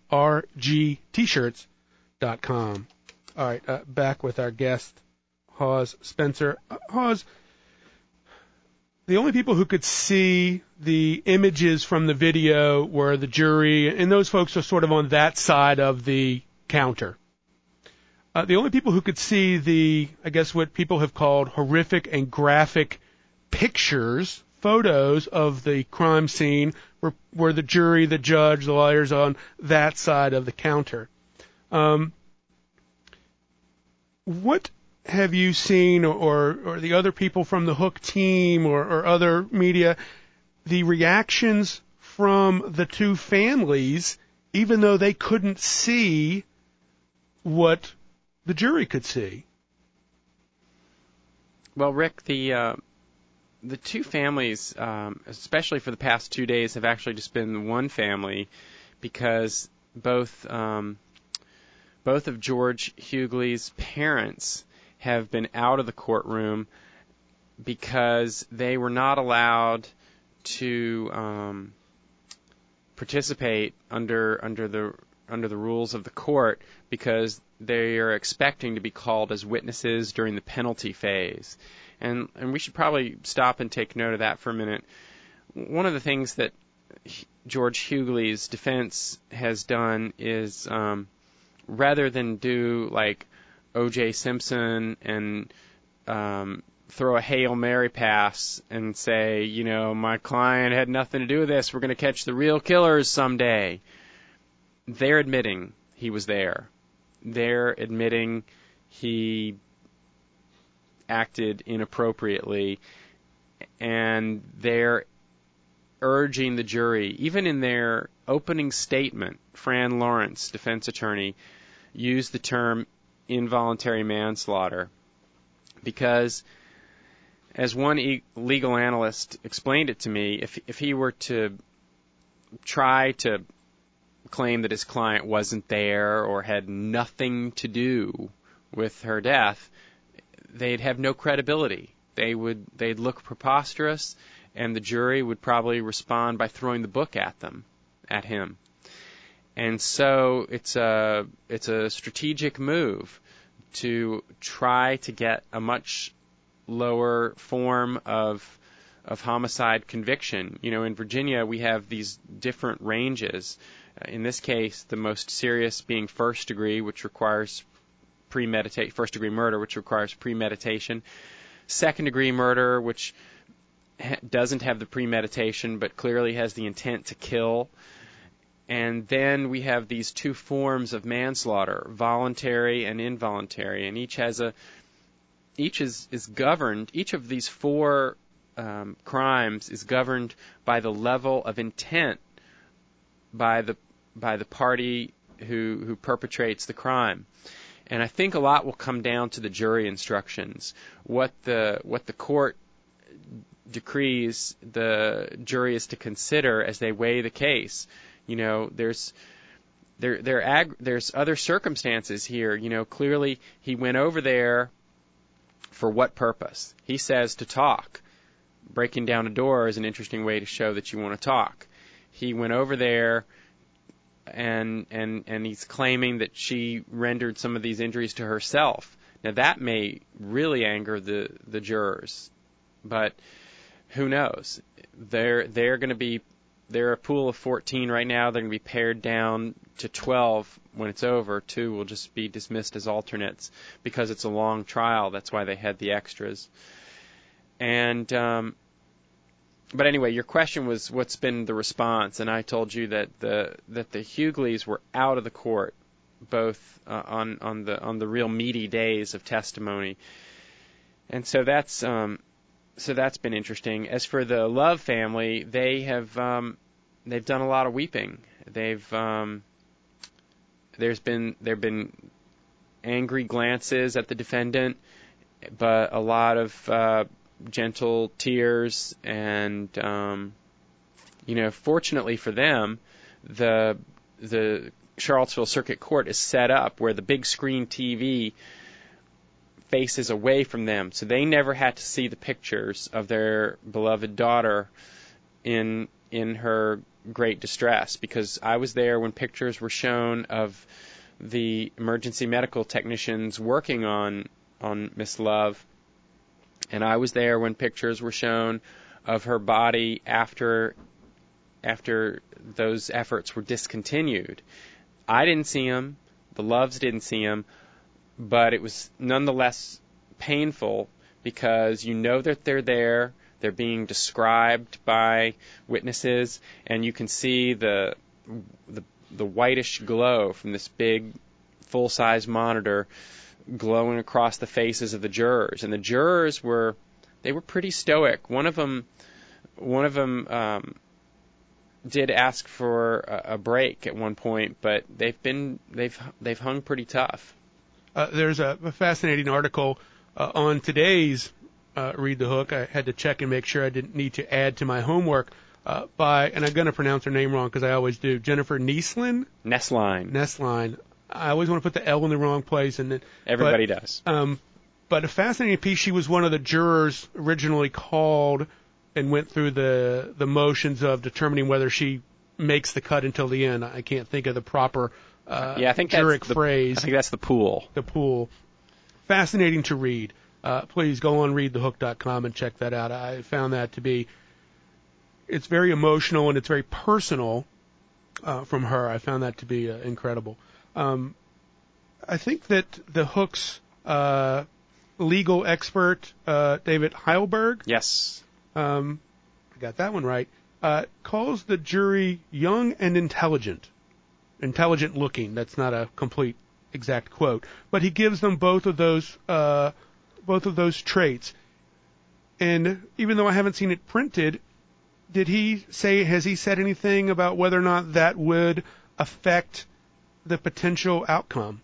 B: brgtshirts.com. All right, back with our guest, Hawes Spencer. Hawes, the only people who could see the images from the video were the jury, and those folks are sort of on that side of the counter. The only people who could see the, I guess what people have called horrific and graphic pictures, photos of the crime scene were the jury, the judge, the lawyers on that side of the counter. What have you seen, or the other people from the Hook team or other media, the reactions from the two families, even though they couldn't see what the jury could see?
C: Well, Rick, the two families, especially for the past 2 days, have actually just been one family, because both of George Hughley's parents have been out of the courtroom because they were not allowed to participate under the rules of the court, because they are expecting to be called as witnesses during the penalty phase. And we should probably stop and take note of that for a minute. One of the things that George Hughley's defense has done is, rather than do like O.J. Simpson and throw a Hail Mary pass and say, my client had nothing to do with this, we're going to catch the real killers someday, they're admitting he was there. They're admitting he acted inappropriately, and they're urging the jury, even in their opening statement, Fran Lawrence, defense attorney, used the term involuntary manslaughter, because as one legal analyst explained it to me, if he were to try to claim that his client wasn't there or had nothing to do with her death, they'd have no credibility. They'd look preposterous, and the jury would probably respond by throwing the book at him. And so it's a strategic move to try to get a much lower form of homicide conviction. In Virginia we have these different ranges. In this case, the most serious being first degree, which requires first degree murder, which requires premeditation. Second degree murder, which doesn't have the premeditation but clearly has the intent to kill. And then we have these two forms of manslaughter, voluntary and involuntary, and each is governed. Each of these four crimes is governed by the level of intent by the party who perpetrates the crime. And I think a lot will come down to the jury instructions. What the court decrees the jury is to consider as they weigh the case. There's other circumstances here. Clearly he went over there for what purpose? He says to talk. Breaking down a door is an interesting way to show that you want to talk. He went over there and he's claiming that she rendered some of these injuries to herself. Now that may really anger the jurors, but who knows? They're a pool of 14 right now. They're going to be pared down to 12 when it's over. 2 will just be dismissed as alternates because it's a long trial. That's why they had the extras. And but anyway, your question was what's been the response, and I told you that the Hugleys were out of the court, both on the real meaty days of testimony, and so that's been interesting. As for the Love family, they've done a lot of weeping. There've been angry glances at the defendant, but a lot of gentle tears, and fortunately for them, the Charlottesville Circuit Court is set up where the big screen TV faces away from them, so they never had to see the pictures of their beloved daughter in her great distress, because I was there when pictures were shown of the emergency medical technicians working on Miss Love. And I was there when pictures were shown of her body after those efforts were discontinued. I didn't see them. The Loves didn't see them. But it was nonetheless painful because you know that they're there. They're being described by witnesses. And you can see the whitish glow from this big full-size monitor glowing across the faces of the jurors, and the jurors were pretty stoic. One of them did ask for a break at one point, but they've hung pretty tough.
B: There's a fascinating article on today's Read the Hook. I had to check and make sure I didn't need to add to my homework by, and I'm going to pronounce her name wrong because I always do, Jennifer Neslin. Nesline. I always want to put the L in the wrong place, and
C: everybody does.
B: But a fascinating piece. She was one of the jurors originally called and went through the motions of determining whether she makes the cut until the end. I can't think of the proper juric phrase.
C: I think that's the pool.
B: The pool. Fascinating to read. Please go on readthehook.com and check that out. I found that to be, it's very emotional and it's very personal from her. I found that to be incredible. I think that the Hook's legal expert, David Heilberg,
C: yes,
B: I got that one right, calls the jury young and intelligent looking. That's not a complete exact quote, but he gives them both of those traits. And even though I haven't seen it printed, has he said anything about whether or not that would affect the potential outcome?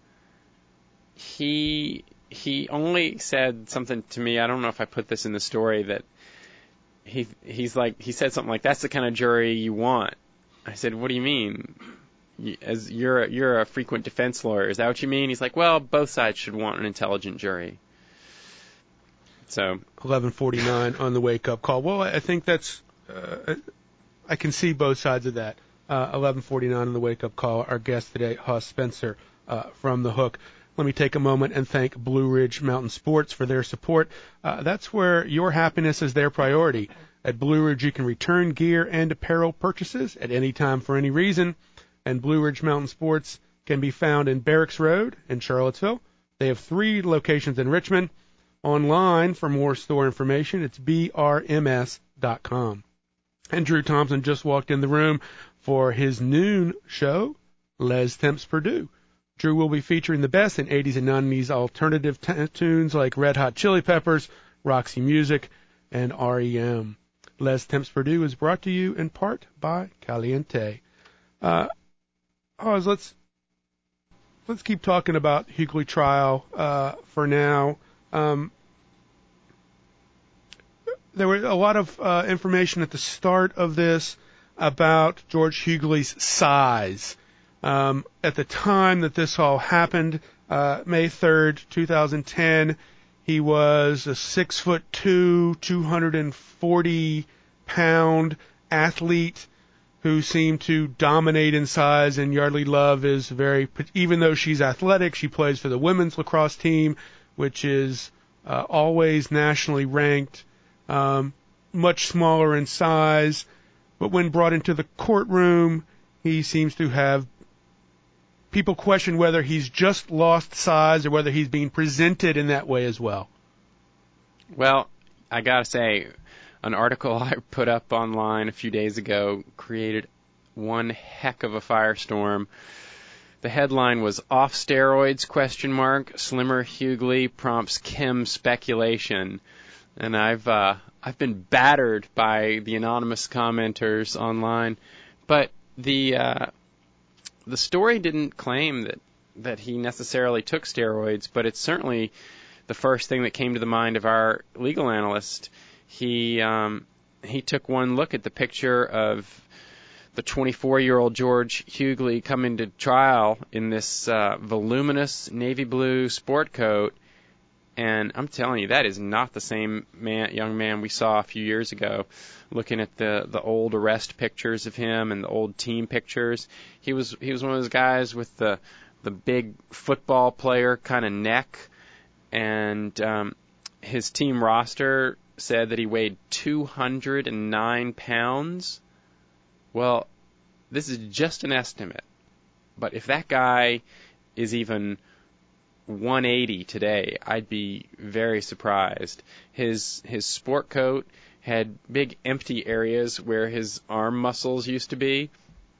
C: He only said something to me. I don't know if I put this in the story, that he said something like, "That's the kind of jury you want." I said, "What do you mean? As you're a frequent defense lawyer, is that what you mean?" He's like, "Well, both sides should want an intelligent jury." So
B: 11:49 on the wake-up call. Well, I think that's I can see both sides of that. 11:49 on the wake-up call. Our guest today, Hoss Spencer from The Hook. Let me take a moment and thank Blue Ridge Mountain Sports for their support. That's where your happiness is their priority. At Blue Ridge, you can return gear and apparel purchases at any time for any reason. And Blue Ridge Mountain Sports can be found in Barracks Road in Charlottesville. They have 3 locations in Richmond. Online for more store information, it's brms.com. And Drew Thompson just walked in the room for his noon show, Les Temps Purdue. Drew will be featuring the best in 80s and 90s alternative tunes like Red Hot Chili Peppers, Roxy Music, and REM. Les Temps Purdue is brought to you in part by Caliente. Let's keep talking about Hughley trial for now. There was a lot of information at the start of this about George Hughley's size. At the time that this all happened, May 3rd, 2010, he was a 6'2", 240-pound athlete who seemed to dominate in size, and Yardley Love is even though she's athletic, she plays for the women's lacrosse team, which is always nationally ranked, much smaller in size, but when brought into the courtroom, he seems to have people question whether he's just lost size or whether he's being presented in that way as well.
C: Well, I gotta say, an article I put up online a few days ago created one heck of a firestorm. The headline was "Off Steroids? Slimmer Hughley prompts Kim speculation," and I've been battered by the anonymous commenters online, but the story didn't claim that he necessarily took steroids, but it's certainly the first thing that came to the mind of our legal analyst. He took one look at the picture of the 24-year-old George Hughley coming to trial in this voluminous navy blue sport coat, and I'm telling you, that is not the same young man we saw a few years ago. Looking at the old arrest pictures of him and the old team pictures, he was one of those guys with the big football player kind of neck, and his team roster said that he weighed 209 pounds. Well, this is just an estimate, but if that guy is even 180 today, I'd be very surprised. His sport coat had big empty areas where his arm muscles used to be.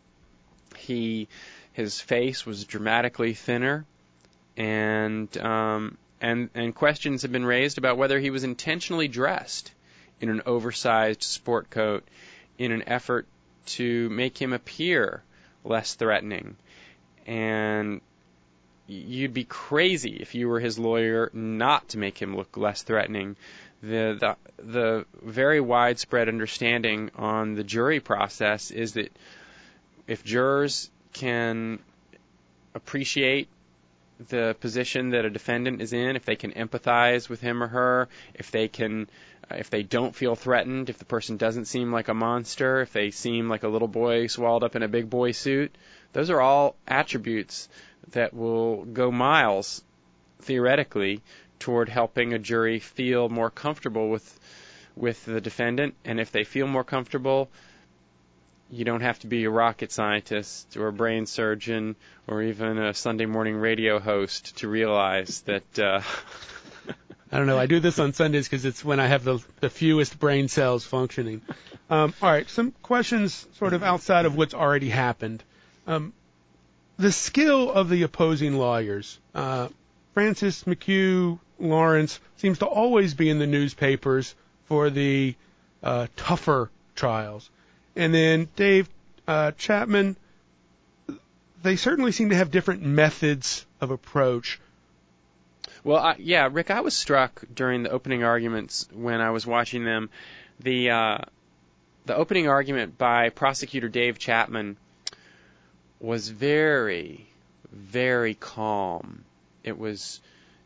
C: His face was dramatically thinner, and questions have been raised about whether he was intentionally dressed in an oversized sport coat in an effort to make him appear less threatening. And you'd be crazy if you were his lawyer not to make him look less threatening. The very widespread understanding on the jury process is that if jurors can appreciate the position that a defendant is in, if they can empathize with him or her, if they don't feel threatened, if the person doesn't seem like a monster, if they seem like a little boy swallowed up in a big boy suit, those are all attributes that will go miles, theoretically, toward helping a jury feel more comfortable with the defendant. And if they feel more comfortable, you don't have to be a rocket scientist or a brain surgeon or even a Sunday morning radio host to realize that...
B: I don't know. I do this on Sundays because it's when I have the fewest brain cells functioning. All right, some questions sort of outside of what's already happened. The skill of the opposing lawyers. Francis McHugh Lawrence seems to always be in the newspapers for the tougher trials. And then Dave Chapman, they certainly seem to have different methods of approach.
C: Well, Rick, I was struck during the opening arguments when I was watching them. The opening argument by prosecutor Dave Chapman was very, very calm. It was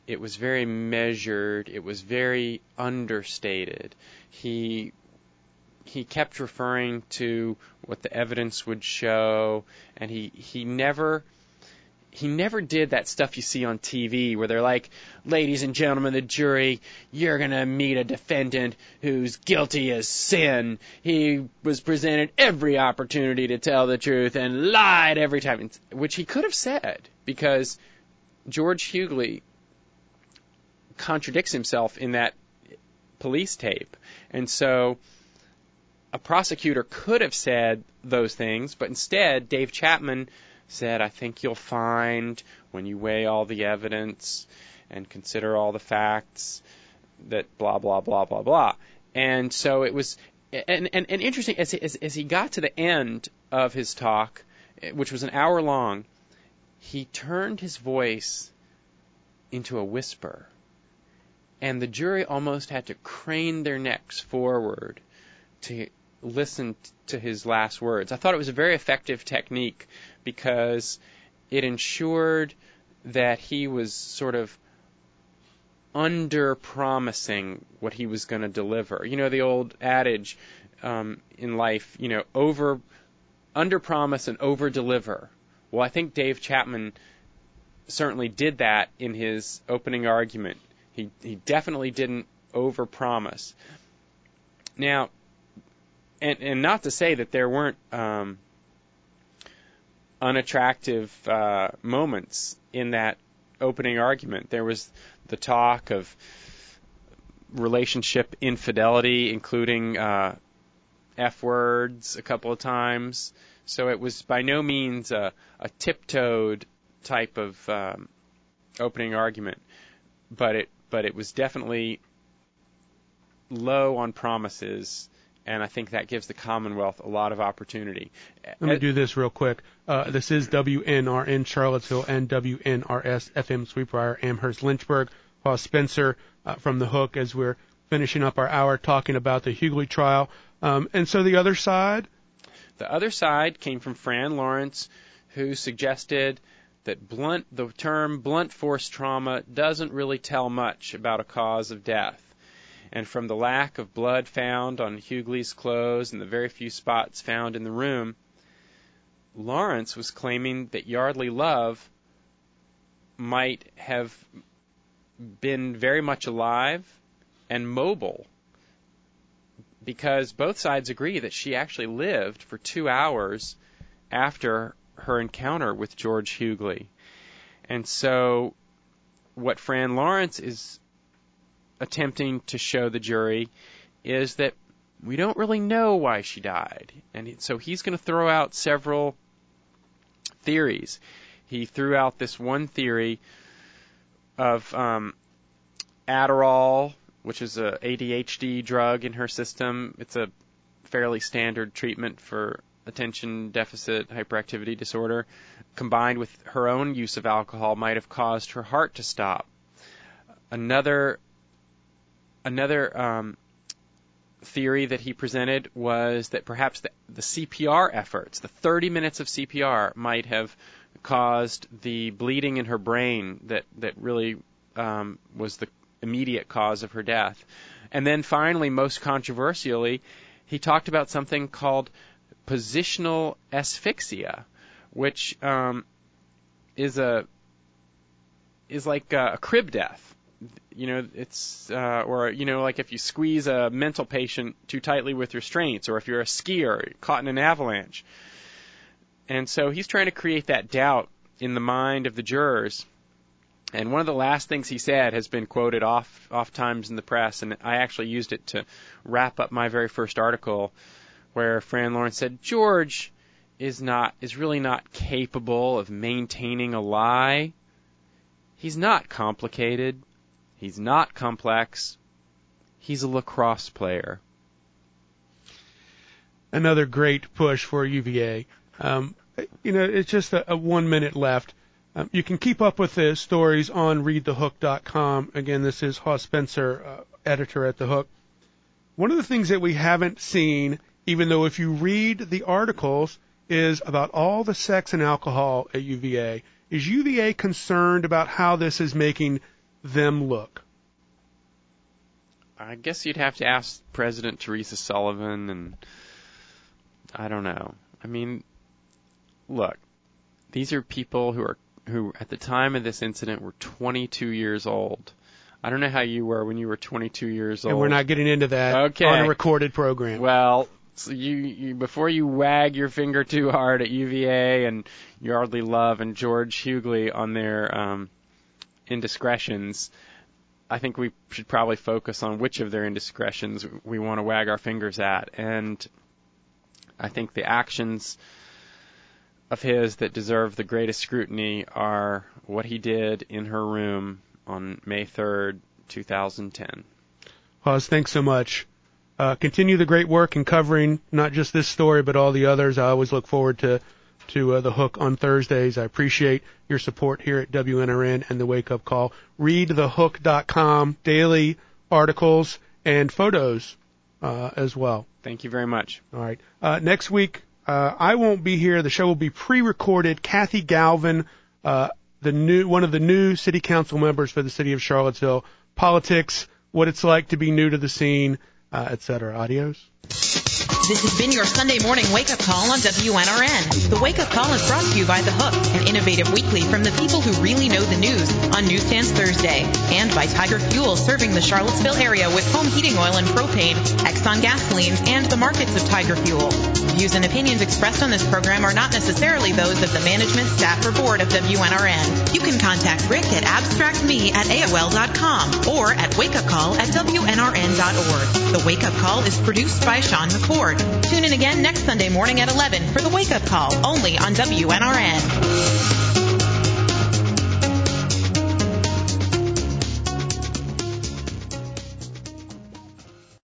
C: it was very measured. It was very understated. He kept referring to what the evidence would show, and he never did that stuff you see on TV where they're like, ladies and gentlemen of the jury, you're going to meet a defendant who's guilty as sin. He was presented every opportunity to tell the truth and lied every time, which he could have said, because George Hughley contradicts himself in that police tape. And so a prosecutor could have said those things, but instead Dave Chapman said, I think you'll find when you weigh all the evidence and consider all the facts that blah, blah, blah, blah, blah. And so it was, and interesting, as he got to the end of his talk, which was an hour long, he turned his voice into a whisper. And the jury almost had to crane their necks forward to listen to his last words. I thought it was a very effective technique because it ensured that he was sort of under-promising what he was going to deliver. You know, the old adage in life, you know, under-promise and over-deliver. Well, I think Dave Chapman certainly did that in his opening argument. He definitely didn't overpromise. Now, and not to say that there weren't unattractive moments in that opening argument. There was the talk of relationship infidelity, including F words a couple of times. So it was by no means a tiptoed type of opening argument, but it was definitely low on promises, and I think that gives the Commonwealth a lot of opportunity.
B: Let me do this real quick. This is WNRN Charlottesville and WNRS FM Sweetbriar, Amherst, Lynchburg. Paul Spencer from The Hook as we're finishing up our hour talking about the Hughley trial. And so the other side?
C: The other side came from Fran Lawrence, who suggested that the term blunt force trauma doesn't really tell much about a cause of death. And from the lack of blood found on Hughley's clothes and the very few spots found in the room, Lawrence was claiming that Yardley Love might have been very much alive and mobile, because both sides agree that she actually lived for 2 hours after her encounter with George Hughley. And so what Fran Lawrence is attempting to show the jury is that we don't really know why she died. And so he's going to throw out several theories. He threw out this one theory of Adderall, which is a ADHD drug in her system. It's a fairly standard treatment for attention deficit hyperactivity disorder, combined with her own use of alcohol, might have caused her heart to stop. Another theory that he presented was that perhaps the CPR efforts, the 30 minutes of CPR, might have caused the bleeding in her brain that really was the immediate cause of her death. And then finally, most controversially, he talked about something called positional asphyxia, which is like a crib death. You know, it's or you know, like if you squeeze a mental patient too tightly with restraints, or if you're a skier caught in an avalanche. And so he's trying to create that doubt in the mind of the jurors. And one of the last things he said has been quoted oft times in the press, and I actually used it to wrap up my very first article, where Fran Lawrence said, George is really not capable of maintaining a lie. He's not complicated. He's not complex. He's a lacrosse player.
B: Another great push for UVA. It's just a 1 minute left. You can keep up with the stories on readthehook.com. Again, this is Haw Spencer, editor at The Hook. One of the things that we haven't seen, even though if you read the articles, is about all the sex and alcohol at UVA. Is UVA concerned about how this is making them look?
C: I guess you'd have to ask President Teresa Sullivan, and I don't know. I mean, look, these are people who at the time of this incident were 22 years old. I don't know how you were when you were 22 years old.
B: And we're not getting into that on a recorded program.
C: Well, so you before you wag your finger too hard at UVA and Yardley Love and George Hughley on their indiscretions, I think we should probably focus on which of their indiscretions we want to wag our fingers at. And I think the actions of his that deserve the greatest scrutiny are what he did in her room on May 3rd, 2010.
B: Hawes, thanks so much. Continue the great work in covering not just this story, but all the others. I always look forward to The Hook on Thursdays. I appreciate your support here at WNRN and The Wake Up Call. Read thehook.com, daily articles and photos as well.
C: Thank you very much.
B: All right. Next week, I won't be here. The show will be pre-recorded. Kathy Galvin, one of the new city council members for the city of Charlottesville, politics, what it's like to be new to the scene, etc. Adios.
A: This has been your Sunday morning wake-up call on WNRN. The wake-up call is brought to you by The Hook, an innovative weekly from the people who really know the news on Newsstands Thursday, and by Tiger Fuel, serving the Charlottesville area with home heating oil and propane, Exxon gasolines, and the markets of Tiger Fuel. Views and opinions expressed on this program are not necessarily those of the management, staff, or board of WNRN. You can contact Rick at abstractme@AOL.com or at wakeupcall@WNRN.org. The wake-up call is produced by Sean McCord. Tune in again next Sunday morning at 11 for the wake-up call, only on WNRN.